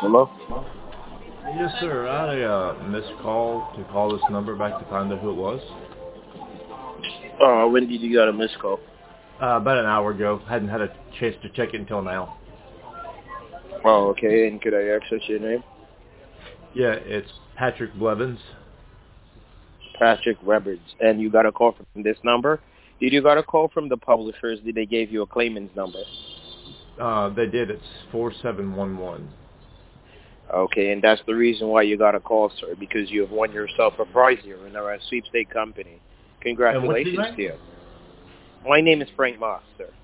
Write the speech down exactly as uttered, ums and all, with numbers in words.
Hello? Yes, sir. I had a uh, missed call to call this number back to find out who it was. Uh, when did you get a missed call? Uh, about an hour ago. Hadn't had a chance to check it until now. Oh, okay. And could I access your name? Yeah, it's Patrick Blevins. Patrick Webbers. And you got a call from this number? Did you got a call from the publishers? Did they give you a claimant's number? Uh, they did. It's four seven one one. Okay, and that's the reason why you got a call, sir, because you have won yourself a prize here in our sweepstake company. Congratulations to you. My name is Frank Moss, sir.